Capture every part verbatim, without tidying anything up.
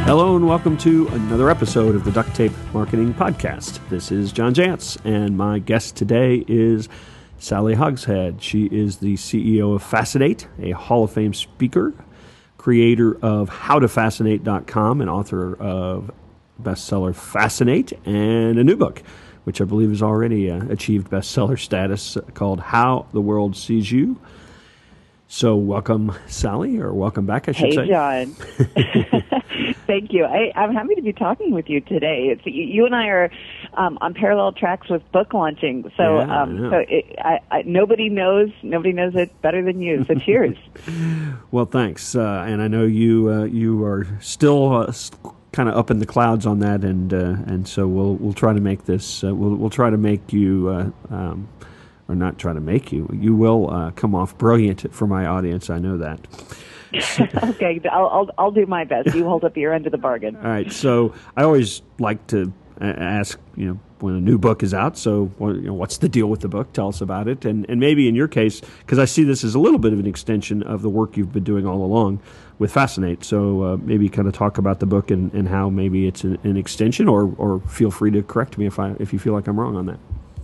Hello and welcome to another episode of the Duct Tape Marketing Podcast. This is John Jantsch, and my guest today is Sally Hogshead. She is the C E O of Fascinate, a Hall of Fame speaker, creator of how to fascinate dot com, and author of bestseller Fascinate, and a new book, which I believe has already uh, achieved bestseller status, uh, called How the World Sees You. So welcome, Sally, or welcome back, I should hey, say. Hey, John. Thank you. I, I'm happy to be talking with you today. It's, you, you and I are um, on parallel tracks with book launching, so yeah, um, so it, I, I, nobody knows nobody knows it better than you. So cheers. Well, thanks, uh, and I know you uh, you are still uh, kind of up in the clouds on that, and uh, and so we'll we'll try to make this uh, we'll we'll try to make you. Uh, um, Or not try to make you. You will uh, come off brilliant for my audience. I know that. Okay, I'll, I'll I'll do my best. You hold up your end of the bargain. All right. So I always like to ask, you know, when a new book is out. So, what, you know, what's the deal with the book? Tell us about it, and and maybe in your case, because I see this as a little bit of an extension of the work you've been doing all along with Fascinate. So uh, maybe kind of talk about the book and, and how maybe it's an, an extension, or or feel free to correct me if I if you feel like I'm wrong on that.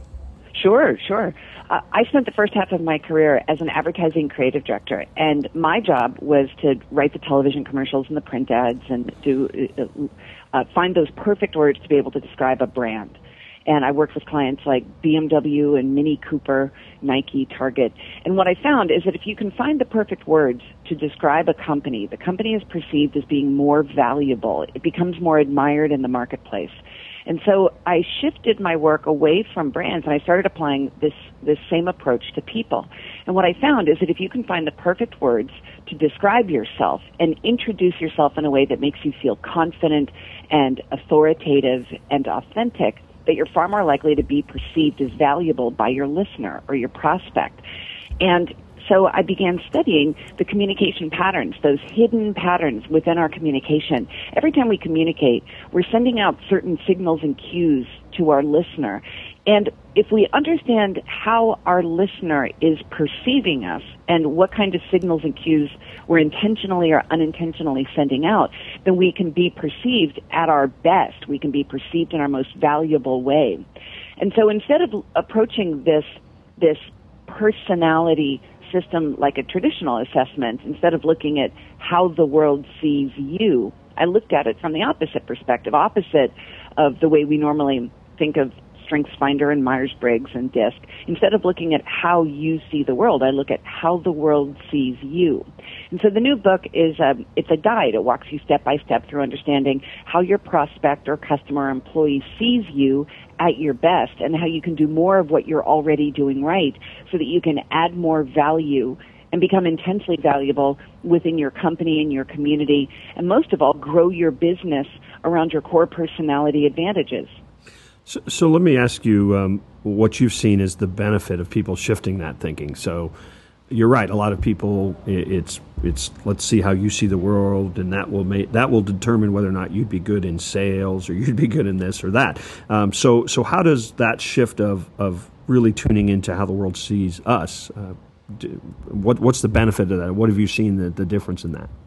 Sure, sure. Uh, I spent the first half of my career as an advertising creative director, and my job was to write the television commercials and the print ads and do uh, uh, find those perfect words to be able to describe a brand. And I worked with clients like B M W and Mini Cooper, Nike, Target. And what I found is that if you can find the perfect words to describe a company, the company is perceived as being more valuable. It becomes more admired in the marketplace. And so I shifted my work away from brands, and I started applying this, this same approach to people. And what I found is that if you can find the perfect words to describe yourself and introduce yourself in a way that makes you feel confident and authoritative and authentic, that you're far more likely to be perceived as valuable by your listener or your prospect. And so I began studying the communication patterns, those hidden patterns within our communication. Every time we communicate, we're sending out certain signals and cues to our listener. And if we understand how our listener is perceiving us and what kind of signals and cues we're intentionally or unintentionally sending out, then we can be perceived at our best. We can be perceived in our most valuable way. And so instead of approaching this, this personality system like a traditional assessment, instead of looking at how the world sees you, I looked at it from the opposite perspective, opposite of the way we normally think of StrengthsFinder and Myers-Briggs and DISC. Instead of looking at how you see the world, I look at how the world sees you. And so the new book is a, it's a guide. It walks you step by step through understanding how your prospect or customer or employee sees you at your best, and how you can do more of what you're already doing right so that you can add more value and become intensely valuable within your company and your community, and most of all, grow your business around your core personality advantages. So, so let me ask you um, what you've seen as the benefit of people shifting that thinking. So you're right. A lot of people, it's it's let's see how you see the world, and that will make that will determine whether or not you'd be good in sales or you'd be good in this or that. Um, so so how does that shift of of really tuning into how the world sees us? Uh, do, what what's the benefit of that? What have you seen the, the difference in that?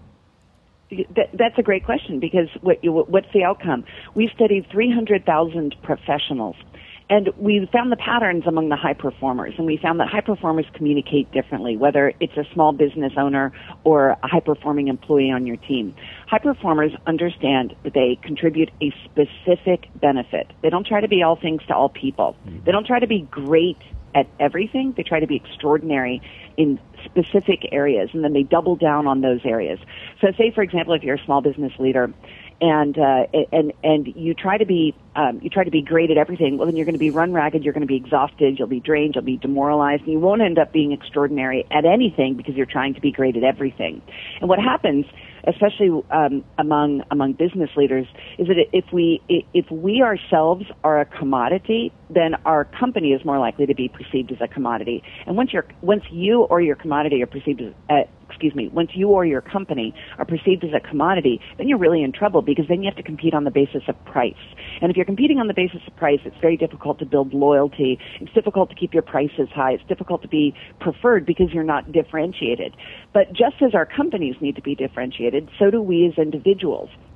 That, that's a great question, because what, what's the outcome? We studied three hundred thousand professionals, and we found the patterns among the high performers, and we found that high performers communicate differently, whether it's a small business owner or a high-performing employee on your team. High performers understand that they contribute a specific benefit. They don't try to be all things to all people. They don't try to be great at everything. They try to be extraordinary in specific areas, and then they double down on those areas. So say, for example, if you're a small business leader and uh, and and you try to be um, you try to be great at everything, well, then you're going to be run ragged, you're going to be exhausted, you'll be drained, you'll be demoralized, and you won't end up being extraordinary at anything because you're trying to be great at everything. And what happens, especially um, among among business leaders, is that if we if we ourselves are a commodity, then our company is more likely to be perceived as a commodity. And once you're once you or your commodity are perceived as uh, excuse me, once you or your company are perceived as a commodity, then you're really in trouble, because then you have to compete on the basis of price. And if you're competing on the basis of price, it's very difficult to build loyalty. It's difficult to keep your prices high. It's difficult to be preferred because you're not differentiated. But just as our companies need to be differentiated, so do we as individuals.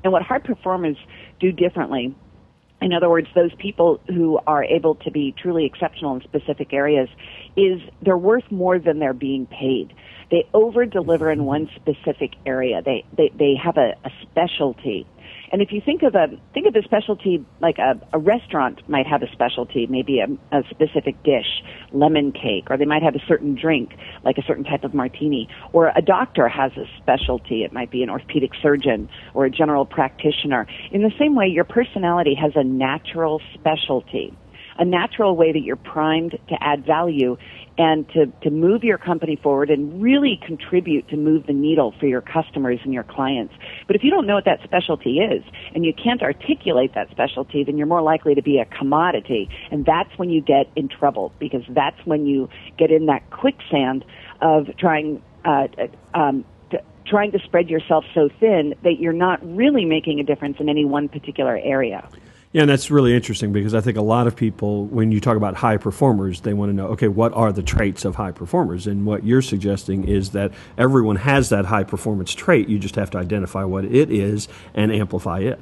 And what high performers do differently, in other words, those people who are able to be truly exceptional in specific areas, is they're worth more than they're being paid. They over-deliver in one specific area. They they, they have a, a specialty. And if you think of a think of a specialty, like a, a restaurant might have a specialty, maybe a, a specific dish, lemon cake, or they might have a certain drink, like a certain type of martini. Or a doctor has a specialty. It might be an orthopedic surgeon or a general practitioner. In the same way, your personality has a natural specialty, a natural way that you're primed to add value and to, to move your company forward and really contribute to move the needle for your customers and your clients. But if you don't know what that specialty is and you can't articulate that specialty, then you're more likely to be a commodity. And that's when you get in trouble, because that's when you get in that quicksand of trying uh, um, to, trying to spread yourself so thin that you're not really making a difference in any one particular area. Yeah, and that's really interesting, because I think a lot of people, when you talk about high performers, they want to know, okay, what are the traits of high performers? And what you're suggesting is that everyone has that high performance trait. You just have to identify what it is and amplify it.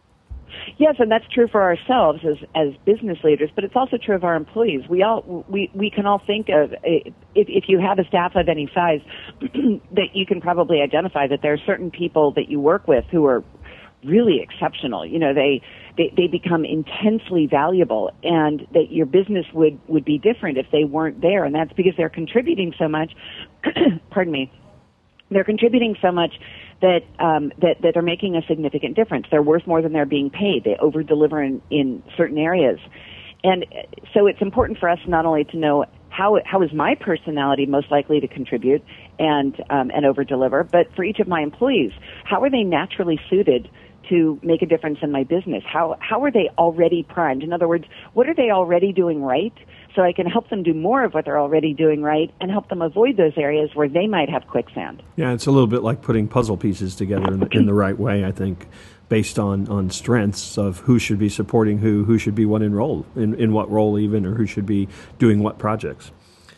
Yes, and that's true for ourselves as as business leaders, but it's also true of our employees. We all we, we can all think of a, if if you have a staff of any size, that you can probably identify that there are certain people that you work with who are really exceptional. You know, they, they, they become intensely valuable, and that your business would, would be different if they weren't there. And that's because they're contributing so much, pardon me, they're contributing so much that, um, that, that they're making a significant difference. They're worth more than they're being paid. They over-deliver in, in certain areas. And so it's important for us not only to know how how is my personality most likely to contribute and um, and over-deliver, but for each of my employees, how are they naturally suited to make a difference in my business? How how are they already primed? In other words, what are they already doing right, so I can help them do more of what they're already doing right and help them avoid those areas where they might have quicksand. Yeah, it's a little bit like putting puzzle pieces together in the, in the right way, I think, based on, on strengths of who should be supporting who, who should be what in role, in, in what role even, or who should be doing what projects.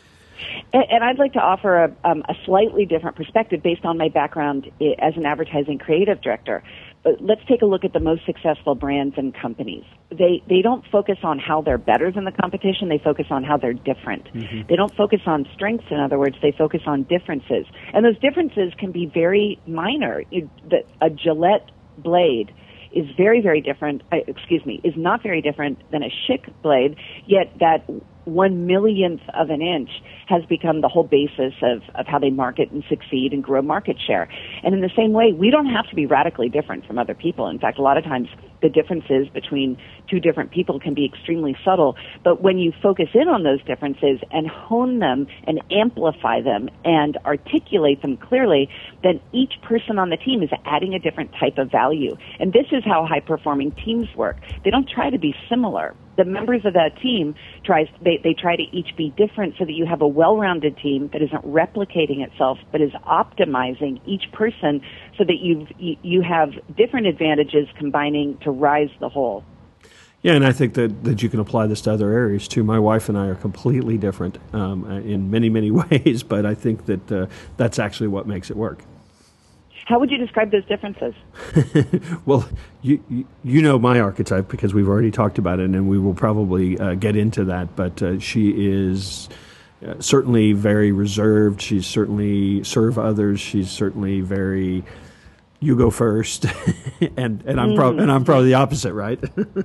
And, and I'd like to offer a, um, a slightly different perspective based on my background as an advertising creative director. But let's take a look at the most successful brands and companies. They they don't focus on how they're better than the competition. They focus on how they're different. Mm-hmm. They don't focus on strengths. In other words, they focus on differences. And those differences can be very minor. You, the, a Gillette blade is very, very different, uh, excuse me, is not very different than a Schick blade, yet that one millionth of an inch has become the whole basis of, of how they market and succeed and grow market share. And in the same way, we don't have to be radically different from other people. In fact, a lot of times the differences between two different people can be extremely subtle. But when you focus in on those differences and hone them and amplify them and articulate them clearly, then each person on the team is adding a different type of value. And this is how high-performing teams work. They don't try to be similar. The members of that team tries they, they try to each be different so that you have a well-rounded team that isn't replicating itself but is optimizing each person so that you've, you you have different advantages combining to rise the whole. Yeah, and I think that, that you can apply this to other areas too. My wife and I are completely different um, in many, many ways, but I think that uh, that's actually what makes it work. How would you describe those differences? Well, you, you you know my archetype because we've already talked about it, and we will probably uh, get into that. But uh, she is uh, certainly very reserved. She's certainly serve others. She's certainly very you go first, and and I'm mm. probably and I'm probably the opposite, right?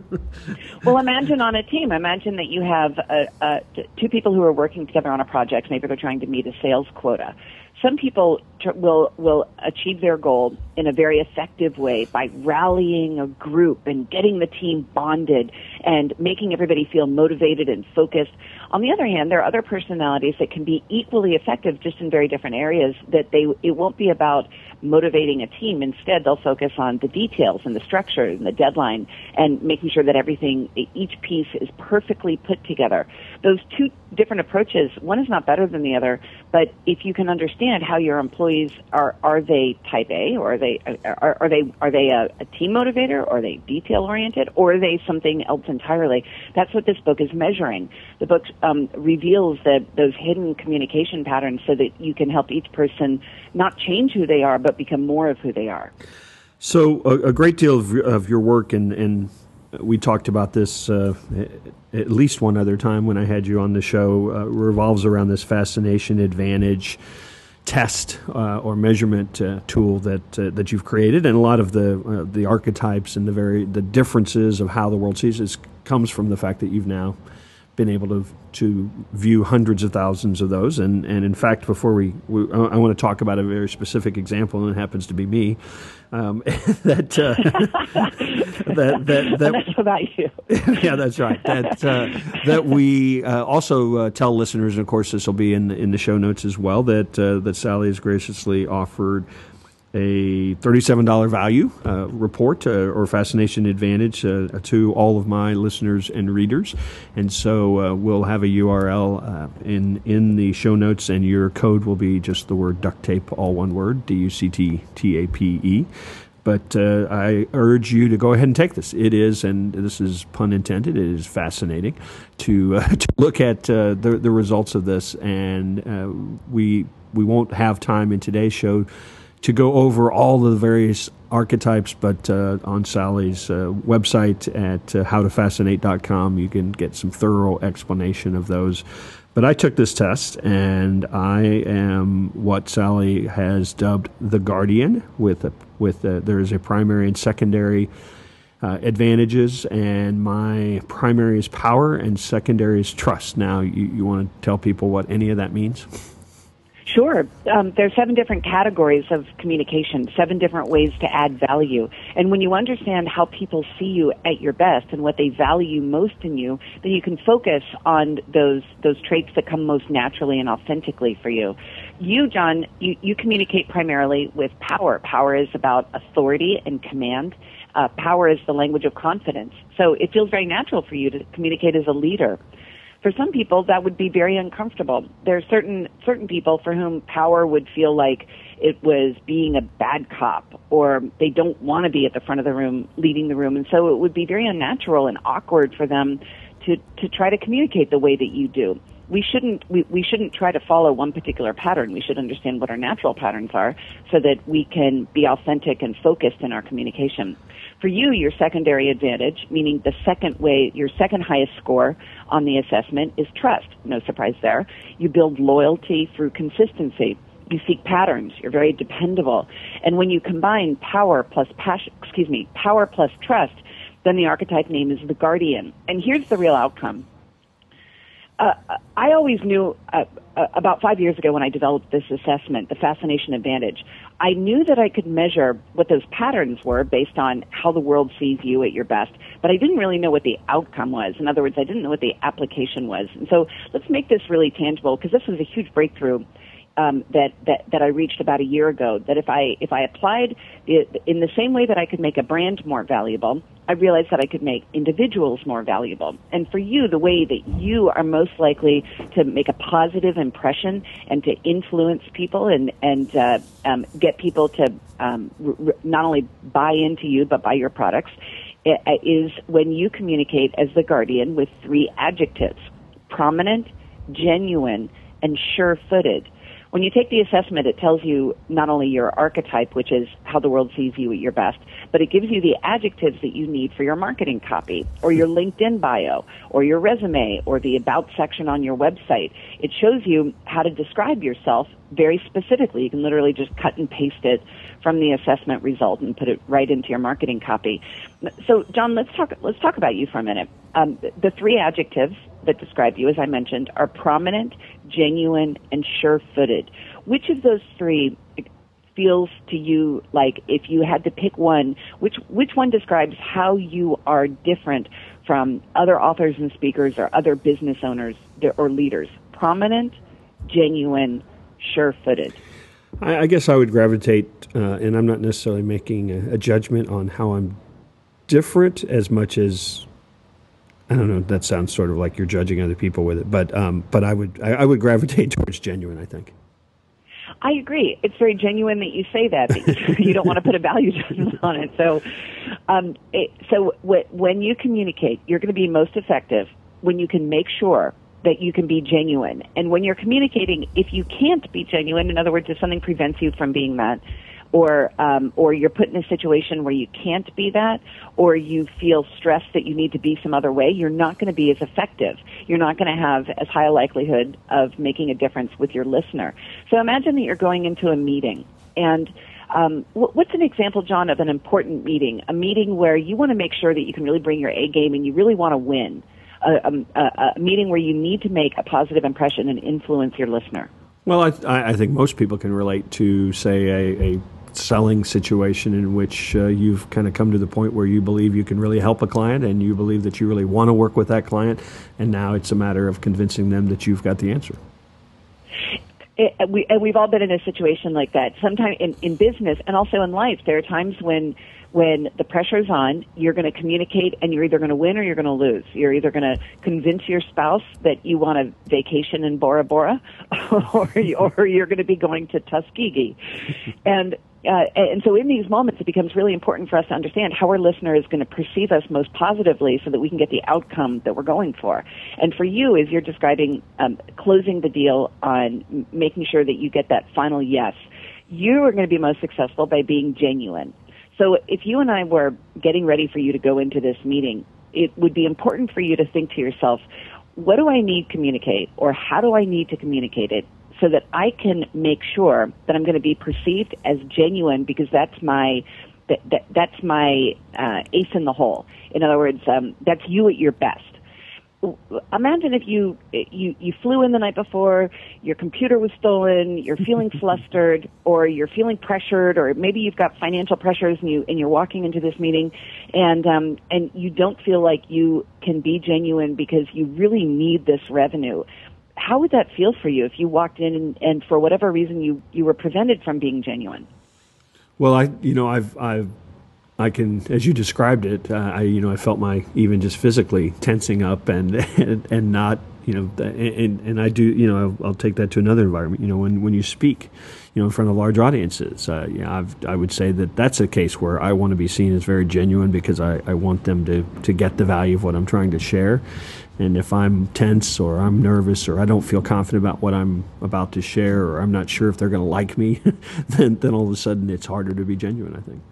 Well, imagine on a team. Imagine that you have uh, uh, two people who are working together on a project. Maybe they're trying to meet a sales quota. Some people tr- will will achieve their goal in a very effective way by rallying a group and getting the team bonded and making everybody feel motivated and focused. On the other hand, there are other personalities that can be equally effective just in very different areas that they it won't be about motivating a team. Instead, they'll focus on the details and the structure and the deadline and making sure that everything, each piece is perfectly put together. Those two different approaches, one is not better than the other, but if you can understand how your employees are, are they type A, or are they are, are they are they a, a team motivator, or are they detail oriented, or are they something else entirely? That's what this book is measuring. The book um, reveals that those hidden communication patterns so that you can help each person not change who they are, but become more of who they are. So a, a great deal of, of your work, and, and we talked about this uh, at least one other time when I had you on the show, uh, revolves around this Fascination Advantage test uh, or measurement uh, tool that uh, that you've created, and a lot of the uh, the archetypes and the very the differences of how the world sees it comes from the fact that you've now been able to to view hundreds of thousands of those, and, and in fact, before we, we I want to talk about a very specific example, and it happens to be me. Um, that, uh, that that that that's about you. Yeah, that's right. That uh, that we uh, also uh, tell listeners, and of course, this will be in in the show notes as well. That uh, that Sally has graciously offered a thirty-seven dollars value uh, report uh, or Fascination Advantage uh, to all of my listeners and readers. And so uh, we'll have a U R L uh, in in the show notes, and your code will be just the word duct tape, all one word, D U C T T A P E. But uh, I urge you to go ahead and take this. It is, and this is pun intended, it is fascinating to uh, to look at uh, the the results of this. And uh, we we won't have time in today's show to go over all of the various archetypes, but uh, on Sally's uh, website at uh, how to fascinate dot com, you can get some thorough explanation of those. But I took this test, and I am what Sally has dubbed the Guardian, with a, with a, there is a primary and secondary uh, advantages, and my primary is power and secondary is trust. Now, you, you want to tell people what any of that means? Sure. Um, there's seven different categories of communication, seven different ways to add value. And when you understand how people see you at your best and what they value most in you, then you can focus on those those traits that come most naturally and authentically for you. You, John, you, you communicate primarily with power. Power is about authority and command. Uh, power is the language of confidence. So it feels very natural for you to communicate as a leader. For some people, that would be very uncomfortable. There are certain certain people for whom power would feel like it was being a bad cop, or they don't want to be at the front of the room leading the room, and so it would be very unnatural and awkward for them to to try to communicate the way that you do. We shouldn't we, we shouldn't try to follow one particular pattern. We should understand what our natural patterns are so that we can be authentic and focused in our communication. For you, your secondary advantage, meaning the second way, your second highest score on the assessment, is trust. No surprise there. You build loyalty through consistency. You seek patterns. You're very dependable. And when you combine power plus passion, excuse me, power plus trust, then the archetype name is the Guardian. And here's the real outcome. Uh, I always knew uh, uh, about five years ago when I developed this assessment, the Fascination Advantage, I knew that I could measure what those patterns were based on how the world sees you at your best, but I didn't really know what the outcome was. In other words, I didn't know what the application was. And so let's make this really tangible, because this was a huge breakthrough um, that, that, that I reached about a year ago, that if I, if I applied it in the same way that I could make a brand more valuable, I realized that I could make individuals more valuable. And for you, the way that you are most likely to make a positive impression and to influence people and, and uh, um, get people to um, r- not only buy into you, but buy your products, is when you communicate as the Guardian with three adjectives: prominent, genuine, and sure-footed. When you take the assessment, it tells you not only your archetype, which is how the world sees you at your best, but it gives you the adjectives that you need for your marketing copy, or your LinkedIn bio, or your resume, or the about section on your website. It shows you how to describe yourself very specifically. You can literally just cut and paste it from the assessment result and put it right into your marketing copy. So, John, let's talk, let's talk about you for a minute. Um, the three adjectives that describe you, as I mentioned, are prominent, genuine, and sure-footed. Which of those three feels to you like, if you had to pick one, which which one describes how you are different from other authors and speakers or other business owners or leaders? Prominent, genuine, sure-footed. I, I guess I would gravitate, uh, and I'm not necessarily making a, a judgment on how I'm different as much as, I don't know, that sounds sort of like you're judging other people with it, but um, but I would I, I would gravitate towards genuine, I think. I agree. It's very genuine that you say that, that you don't want to put a value judgment on it. So, um, it, so w- when you communicate, you're going to be most effective when you can make sure that you can be genuine. And when you're communicating, if you can't be genuine, in other words, if something prevents you from being that, or um, or you're put in a situation where you can't be that, or you feel stressed that you need to be some other way, you're not going to be as effective. You're not going to have as high a likelihood of making a difference with your listener. So imagine that you're going into a meeting, and um, what's an example, John, of an important meeting, a meeting where you want to make sure that you can really bring your A game and you really want to win, a, a, a meeting where you need to make a positive impression and influence your listener? Well, I, I think most people can relate to, say, a, a selling situation in which uh, you've kind of come to the point where you believe you can really help a client and you believe that you really want to work with that client, and now it's a matter of convincing them that you've got the answer. It, we, and we've all been in a situation like that. Sometimes in, in business and also in life, there are times when when the pressure's on, you're going to communicate and you're either going to win or you're going to lose. You're either going to convince your spouse that you want a vacation in Bora Bora or, or you're going to be going to Tuskegee. And Uh, and so in these moments, it becomes really important for us to understand how our listener is going to perceive us most positively so that we can get the outcome that we're going for. And for you, as you're describing um, closing the deal on making sure that you get that final yes, you are going to be most successful by being genuine. So if you and I were getting ready for you to go into this meeting, it would be important for you to think to yourself, what do I need to communicate, or how do I need to communicate it, so that I can make sure that I'm going to be perceived as genuine, because that's my that, that, that's my uh, ace in the hole. In other words, um, that's you at your best. Imagine if you, you you flew in the night before, your computer was stolen, you're feeling flustered, or you're feeling pressured, or maybe you've got financial pressures and you and you're walking into this meeting, and um, and you don't feel like you can be genuine because you really need this revenue. How would that feel for you if you walked in and, and for whatever reason you, you were prevented from being genuine? Well, I you know I've I've I can, as you described it, uh, I you know I felt my even just physically tensing up and and, and not you know and and I do you know I'll, I'll take that to another environment. You know when, when you speak, you know in front of large audiences, uh, you know, I've, I would say that that's a case where I want to be seen as very genuine, because I, I want them to to get the value of what I'm trying to share. And if I'm tense or I'm nervous or I don't feel confident about what I'm about to share, or I'm not sure if they're going to like me, then then all of a sudden it's harder to be genuine, I think.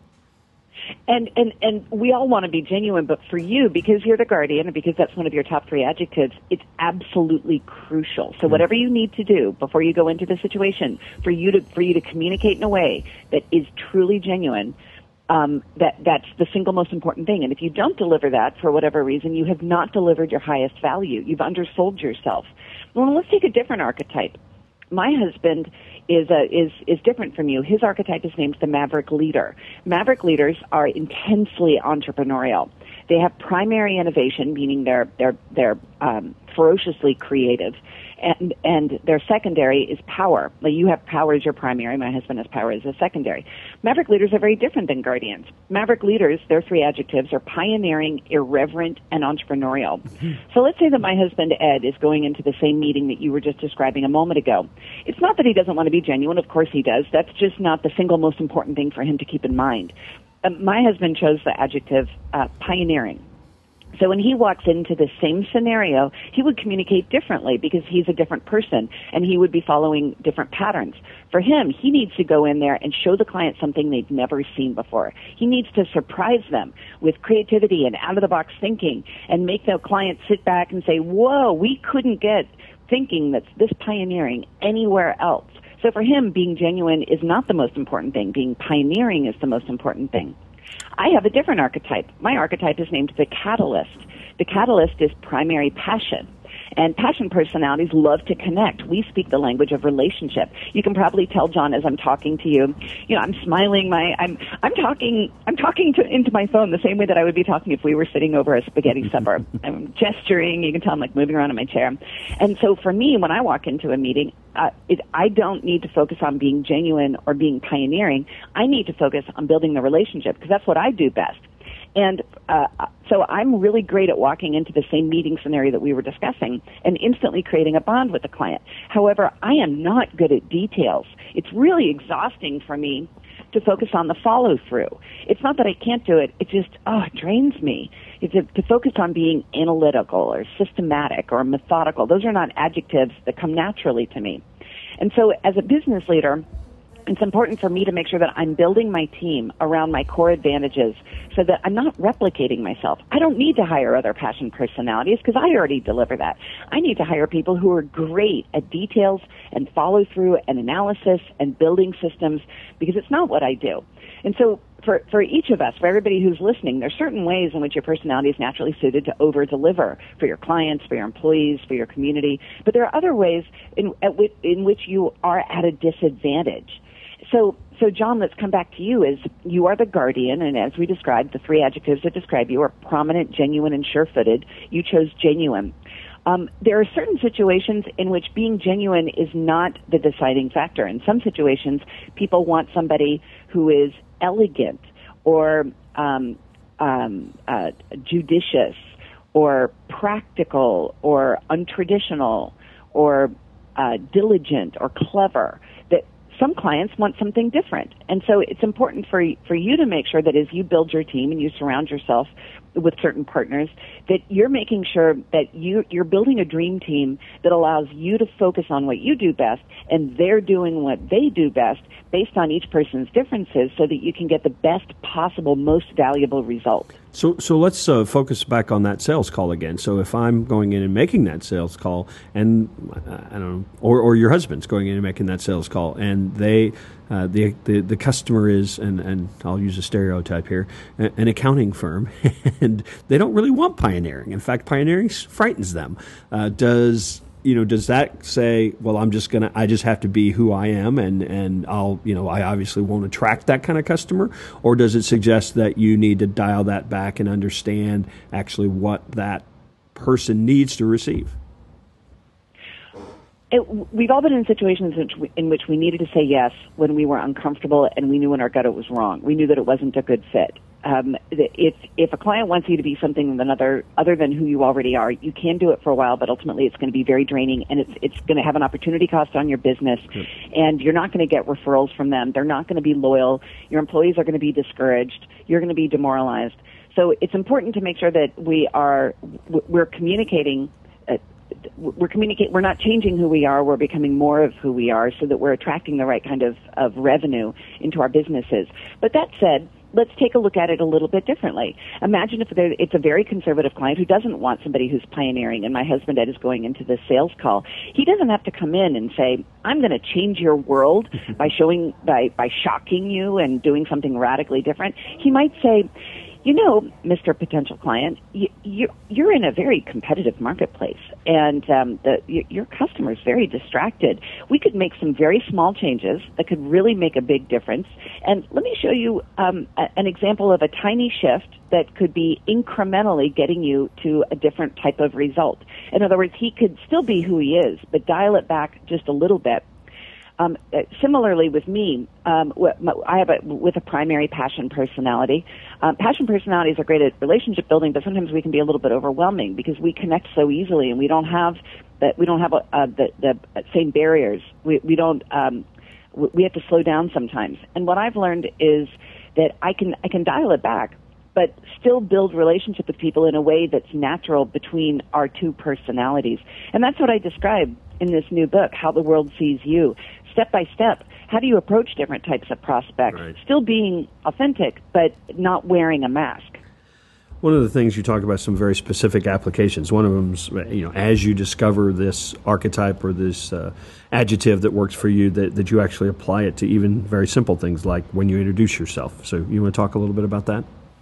And, and, and we all want to be genuine, but for you, because you're the guardian and because that's one of your top three adjectives, it's absolutely crucial. So whatever you need to do before you go into the situation, for you to, for you to communicate in a way that is truly genuine, um, that, that's the single most important thing. And if you don't deliver that for whatever reason, you have not delivered your highest value. You've undersold yourself. Well, let's take a different archetype. My husband is a, is is different from you. His archetype is named the Maverick Leader. Maverick leaders are intensely entrepreneurial. They have primary innovation, meaning they're they're they're um, ferociously creative, and and their secondary is power. Like you have power as your primary. My husband has power as a secondary. Maverick leaders are very different than guardians. Maverick leaders, their three adjectives are pioneering, irreverent, and entrepreneurial. Mm-hmm. So let's say that my husband Ed is going into the same meeting that you were just describing a moment ago. It's not that he doesn't want to be genuine. Of course he does. That's just not the single most important thing for him to keep in mind. Um, my husband chose the adjective uh, pioneering. So when he walks into the same scenario, he would communicate differently because he's a different person and he would be following different patterns. For him, he needs to go in there and show the client something they've never seen before. He needs to surprise them with creativity and out-of-the-box thinking and make the client sit back and say, whoa, we couldn't get thinking that's this pioneering anywhere else. So for him, being genuine is not the most important thing. Being pioneering is the most important thing. I have a different archetype. My archetype is named the Catalyst. The Catalyst is primary passion. And passion personalities love to connect. We speak the language of relationship. You can probably tell, John, as I'm talking to you, you know, I'm smiling. My, I'm, I'm talking, I'm talking to, into my phone the same way that I would be talking if we were sitting over a spaghetti supper. I'm gesturing. You can tell I'm like moving around in my chair. And so for me, when I walk into a meeting, uh, it, I don't need to focus on being genuine or being pioneering. I need to focus on building the relationship because that's what I do best. And uh, so I'm really great at walking into the same meeting scenario that we were discussing and instantly creating a bond with the client. However, I am not good at details. It's really exhausting for me to focus on the follow-through. It's not that I can't do it. It just, oh, it drains me. It's a, to focus on being analytical or systematic or methodical. Those are not adjectives that come naturally to me. And so as a business leader, It's important for me to make sure that I'm building my team around my core advantages so that I'm not replicating myself. I don't need to hire other passion personalities because I already deliver that. I need to hire people who are great at details and follow through and analysis and building systems because it's not what I do. And so for, for each of us, for everybody who's listening, there's certain ways in which your personality is naturally suited to over-deliver for your clients, for your employees, for your community. But there are other ways in, at which, in which you are at a disadvantage. So, so John, let's come back to you. Is you are the guardian, and as we described, the three adjectives that describe you are prominent, genuine, and sure-footed. You chose genuine. Um, there are certain situations in which being genuine is not the deciding factor. In some situations, people want somebody who is elegant or um, um, uh, judicious or practical or untraditional or uh, diligent or clever. That some clients want something different. And so it's important for for you to make sure that as you build your team and you surround yourself with certain partners, that you're making sure that you, you're building a dream team that allows you to focus on what you do best and they're doing what they do best based on each person's differences so that you can get the best possible, most valuable result. So so let's uh, focus back on that sales call again. So if I'm going in and making that sales call, and uh, I don't know, or, or your husband's going in and making that sales call, and they uh, the, the the customer is, and, and I'll use a stereotype here, an accounting firm, and they don't really want pioneering. In fact, pioneering frightens them. Uh, does You know, does that say, well, I'm just gonna, I just have to be who I am, and, and I'll, you know, I obviously won't attract that kind of customer, or does it suggest that you need to dial that back and understand actually what that person needs to receive? It, we've all been in situations in which, we, in which we needed to say yes when we were uncomfortable, and we knew in our gut it was wrong. We knew that it wasn't a good fit. Um, if if a client wants you to be something other other than who you already are, you can do it for a while, but ultimately it's going to be very draining, and it's it's going to have an opportunity cost on your business, yep. And you're not going to get referrals from them. They're not going to be loyal. Your employees are going to be discouraged. You're going to be demoralized. So it's important to make sure that we are we're communicating. Uh, we're communicate. We're not changing who we are. We're becoming more of who we are, so that we're attracting the right kind of of revenue into our businesses. But that said, let's take a look at it a little bit differently. Imagine if it's a very conservative client who doesn't want somebody who's pioneering, and my husband Ed is going into this sales call. He doesn't have to come in and say, I'm going to change your world by showing, by, by shocking you and doing something radically different. He might say, you know, Mister Potential Client, you, you, you're in a very competitive marketplace, and um, the, your customer is very distracted. We could make some very small changes that could really make a big difference. And let me show you um, a, an example of a tiny shift that could be incrementally getting you to a different type of result. In other words, he could still be who he is, but dial it back just a little bit. Um, similarly with me, um, I have a, with a primary passion personality. Um, passion personalities are great at relationship building, but sometimes we can be a little bit overwhelming because we connect so easily, and we don't have that. We don't have uh, the, the same barriers. We, we don't. Um, we have to slow down sometimes. And what I've learned is that I can I can dial it back, but still build relationship with people in a way that's natural between our two personalities. And that's what I describe in this new book, How the World Sees You. Step by step, how do you approach different types of prospects, right, still being authentic, but not wearing a mask? One of the things you talk about, some very specific applications. One of them's, you know, as you discover this archetype or this uh, adjective that works for you, that, that you actually apply it to even very simple things like when you introduce yourself. So you want to talk a little bit about that?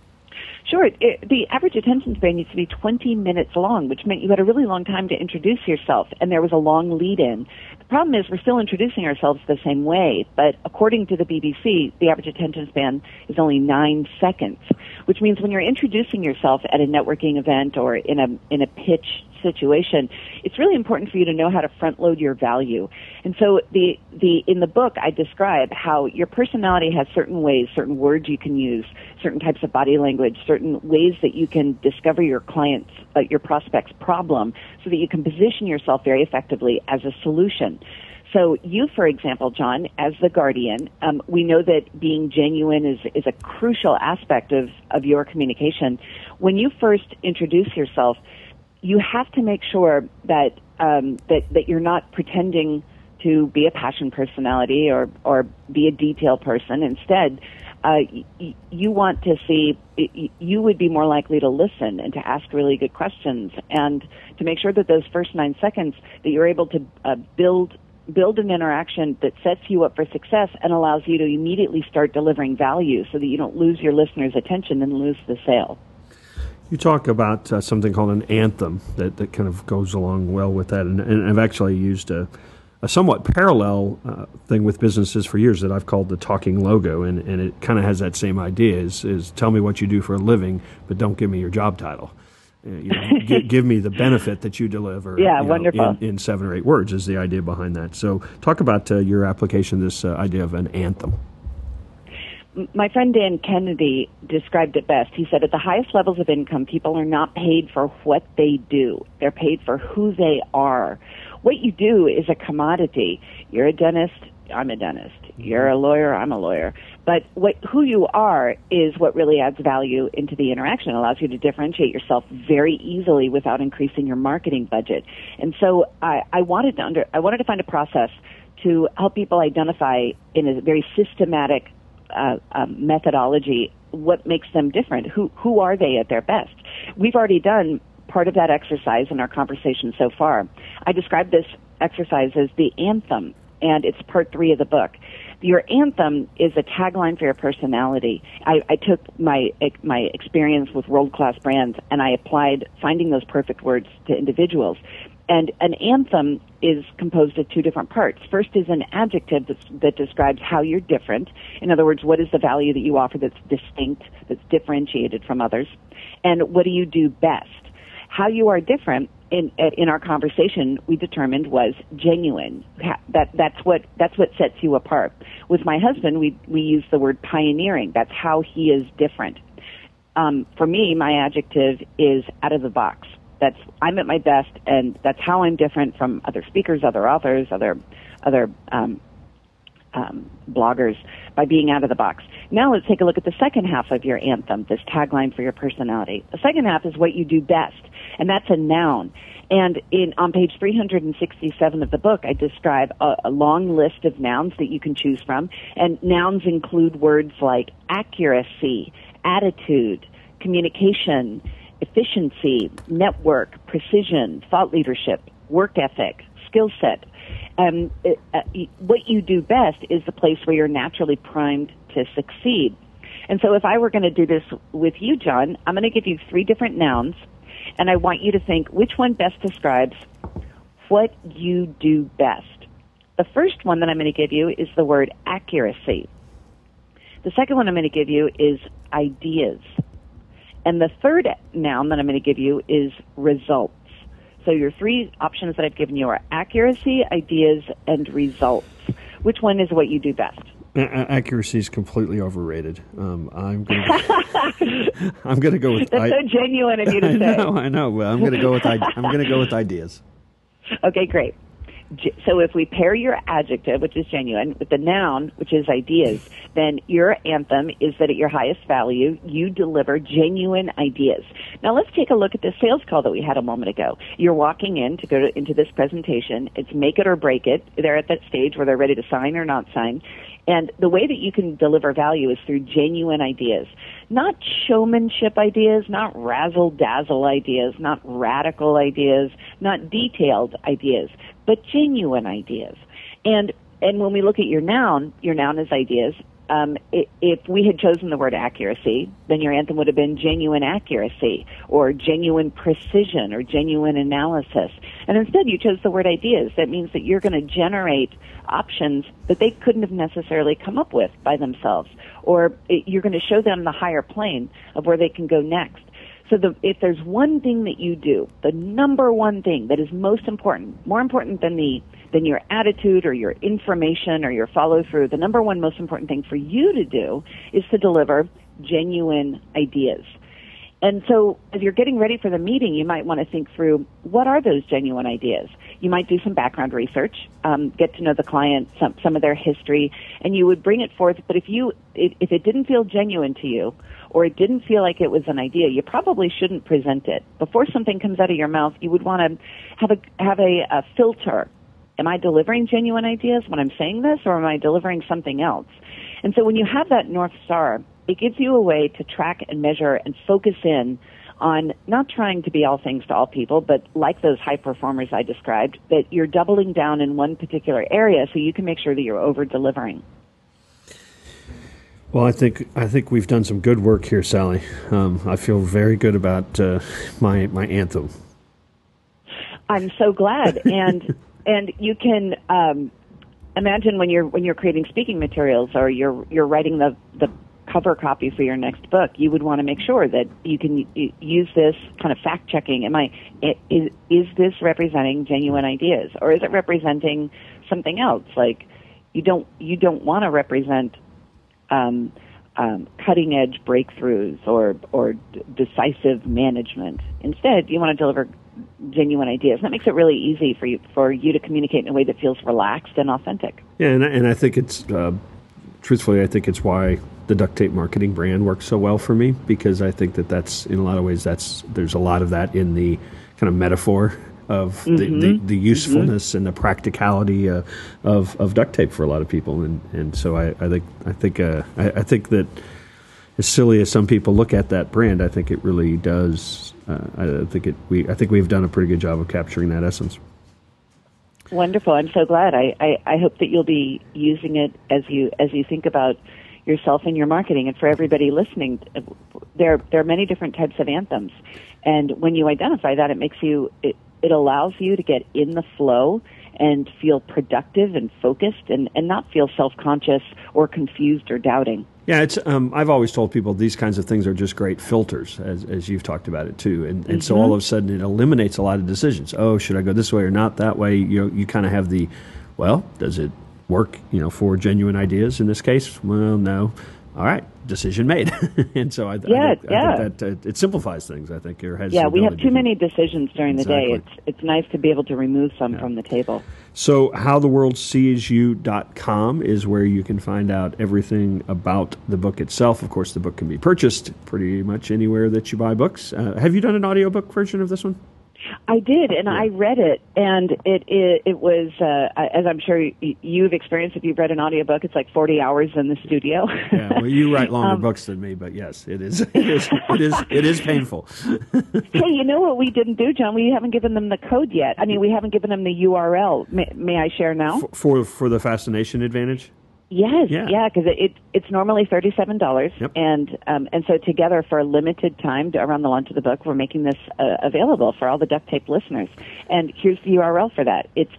Sure. It, the average attention span used to be twenty minutes long, which meant you had a really long time to introduce yourself, and there was a long lead-in. The problem is we're still introducing ourselves the same way, but according to the B B C, the average attention span is only nine seconds, which means when you're introducing yourself at a networking event or in a in a pitch situation, it's really important for you to know how to front load your value. And so the the in the book I describe how your personality has certain ways, certain words you can use, certain types of body language, certain ways that you can discover your client's, uh, your prospect's problem so that you can position yourself very effectively as a solution. So you, for example, John, as the guardian, um, we know that being genuine is, is a crucial aspect of, of your communication. When you first introduce yourself, you have to make sure that um, that that you're not pretending to be a passion personality or, or be a detail person. Instead, uh, y- you want to see, y- you would be more likely to listen and to ask really good questions and to make sure that those first nine seconds that you're able to uh, build build an interaction that sets you up for success and allows you to immediately start delivering value so that you don't lose your listener's attention and lose the sale. You talk about uh, something called an anthem that, that kind of goes along well with that, and, and I've actually used a, a somewhat parallel uh, thing with businesses for years that I've called the talking logo, and, and it kind of has that same idea, is, is tell me what you do for a living, but don't give me your job title. Uh, you know, give, give me the benefit that you deliver. Yeah, you know, wonderful. In, in seven or eight words is the idea behind that. So talk about uh, your application, this uh, idea of an anthem. My friend Dan Kennedy described it best. He said, at the highest levels of income, people are not paid for what they do. They're paid for who they are. What you do is a commodity. You're a dentist, I'm a dentist. You're a lawyer, I'm a lawyer. But what who you are is what really adds value into the interaction. It allows you to differentiate yourself very easily without increasing your marketing budget. And so I, I wanted to under, I wanted to find a process to help people identify in a very systematic uh, um, methodology what makes them different. Who who are they at their best? We've already done part of that exercise in our conversation so far. I described this exercise as the anthem, and it's part three of the book. Your anthem is a tagline for your personality. I, I took my my experience with world-class brands and I applied finding those perfect words to individuals. And an anthem is composed of two different parts. First is an adjective that's, that describes how you're different. In other words, what is the value that you offer that's distinct, that's differentiated from others? And what do you do best? How you are different in in our conversation we determined was genuine. That that's what that's what sets you apart. With my husband, we we use the word pioneering. That's how he is different. Um, for me, my adjective is out of the box. That's I'm at my best, and that's how I'm different from other speakers, other authors, other other um, um, bloggers, by being out of the box. Now let's take a look at the second half of your anthem, this tagline for your personality. The second half is what you do best, and that's a noun. And in on page three hundred sixty-seven of the book, I describe a, a long list of nouns that you can choose from, and nouns include words like accuracy, attitude, communication, efficiency, network, precision, thought leadership, work ethic, skill set. Um, it, uh, what you do best is the place where you're naturally primed to succeed. And so if I were going to do this with you, John, I'm going to give you three different nouns, and I want you to think which one best describes what you do best. The first one that I'm going to give you is the word accuracy. The second one I'm going to give you is ideas. And the third noun that I'm going to give you is results. So your three options that I've given you are accuracy, ideas, and results. Which one is what you do best? Accuracy is completely overrated. Um, I'm going to I'm going to go with. That's I, so genuine of you to I say. I know, I know. Well, I'm going to go with. I'm going to go with ideas. Okay, great. So if we pair your adjective, which is genuine, with the noun, which is ideas, then your anthem is that at your highest value, you deliver genuine ideas. Now let's take a look at the sales call that we had a moment ago. You're walking in to go to, into this presentation. It's make it or break it. They're at that stage where they're ready to sign or not sign. And the way that you can deliver value is through genuine ideas. Not showmanship ideas, not razzle-dazzle ideas, not radical ideas, not detailed ideas, but genuine ideas. And and when we look at your noun, your noun is ideas. Um, if we had chosen the word accuracy, then your anthem would have been genuine accuracy or genuine precision or genuine analysis. And instead you chose the word ideas. That means that you're going to generate options that they couldn't have necessarily come up with by themselves. Or it, you're going to show them the higher plane of where they can go next. So the, if there's one thing that you do, the number one thing that is most important, more important than the than your attitude or your information or your follow-through, the number one most important thing for you to do is to deliver genuine ideas. And so as you're getting ready for the meeting, you might want to think through, what are those genuine ideas? You might do some background research, um, get to know the client, some, some of their history, and you would bring it forth. But if you if, if it didn't feel genuine to you, or it didn't feel like it was an idea, you probably shouldn't present it. Before something comes out of your mouth, you would want to have a have a, a filter am I delivering genuine ideas when I'm saying this, or am I delivering something else? And so when you have that North Star, it gives you a way to track and measure and focus in on not trying to be all things to all people, but like those high performers I described, that you're doubling down in one particular area so you can make sure that you're over-delivering. Well, I think I think we've done some good work here, Sally. Um, I feel very good about uh, my my anthem. I'm so glad, and and you can um, imagine when you're when you're creating speaking materials or you're you're writing the the cover copy for your next book, you would want to make sure that you can use this kind of fact checking. Am I is is this representing genuine ideas, or is it representing something else? Like you don't you don't want to represent um, um, cutting edge breakthroughs or or d- decisive management. Instead, you want to deliver genuine ideas. That makes it really easy for you for you to communicate in a way that feels relaxed and authentic. Yeah, and and I think it's uh, truthfully, I think it's why the Duct Tape Marketing brand works so well for me, because I think that that's, in a lot of ways, that's there's a lot of that in the kind of metaphor of mm-hmm. the, the, the usefulness mm-hmm. and the practicality uh, of of duct tape for a lot of people, and and so I, I think I think uh, I, I think that as silly as some people look at that brand, I think it really does. Uh, I think it we I think we've done a pretty good job of capturing that essence. Wonderful! I'm so glad. I, I, I hope that you'll be using it as you as you think about yourself and your marketing. And for everybody listening, there there are many different types of anthems, and when you identify that, it makes you it, it allows you to get in the flow and feel productive and focused, and, and not feel self-conscious or confused or doubting. Yeah, it's. Um, I've always told people these kinds of things are just great filters, as as you've talked about it too, and and mm-hmm. so all of a sudden it eliminates a lot of decisions. Oh, should I go this way or not that way? You know, you kind of have the, well, does it work? You know, for genuine ideas in this case? Well, no. All right, decision made. And so I, yeah, I, think, yeah. I think that uh, it simplifies things. I think or has yeah, we have too many decisions during exactly. the day. It's it's nice to be able to remove some yeah. from the table. So how the world sees you dot com is where you can find out everything about the book itself. Of course, the book can be purchased pretty much anywhere that you buy books. Uh, have you done an audiobook version of this one? I did, and yeah. I read it, and it it, it was, uh, as I'm sure you've experienced if you've read an audiobook, it's like forty hours in the studio. Yeah, well, you write longer um, books than me, but yes, it is, it is, it is, it is painful. Hey, you know what we didn't do, John? We haven't given them the code yet. I mean, we haven't given them the U R L. May, may I share now? For, for, for the Fascination Advantage? Yes, yeah, yeah, because it, it it's normally thirty-seven dollars, yep. and um, and so together for a limited time to, around the launch of the book, we're making this uh, available for all the Duct Tape listeners. And here's the U R L for that. It's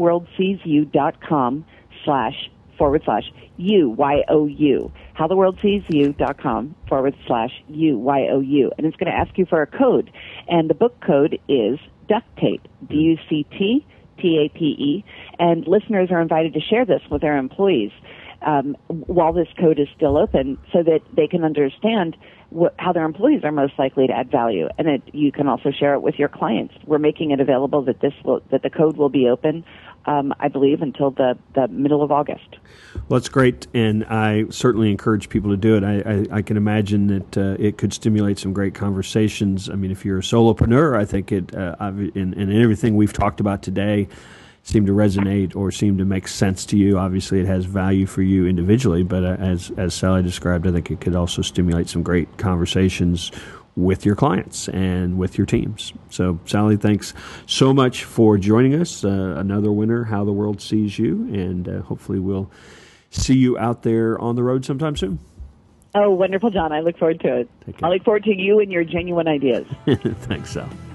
howtheworldseesyou.com slash forward slash you, Y O U. howtheworldseesyou.com forward slash you, Y O U. And it's going to ask you for a code. And the book code is Duct Tape, D U C T T A P E, and listeners are invited to share this with their employees um, while this code is still open, so that they can understand what, how their employees are most likely to add value. And it, you can also share it with your clients. We're making it available that this will, that the code will be open, um, I believe, until the, the middle of August. Well, that's great, and I certainly encourage people to do it. I, I, I can imagine that uh, it could stimulate some great conversations. I mean, if you're a solopreneur, I think it, uh, and, and everything we've talked about today seem to resonate or seem to make sense to you. Obviously, it has value for you individually, but uh, as as Sally described, I think it could also stimulate some great conversations with your clients and with your teams. So, Sally, thanks so much for joining us. Uh, another winner, How the World Sees You, and uh, hopefully we'll see you out there on the road sometime soon. Oh, wonderful, John. I look forward to it. I look forward to you and your genuine ideas. Thanks, Sal.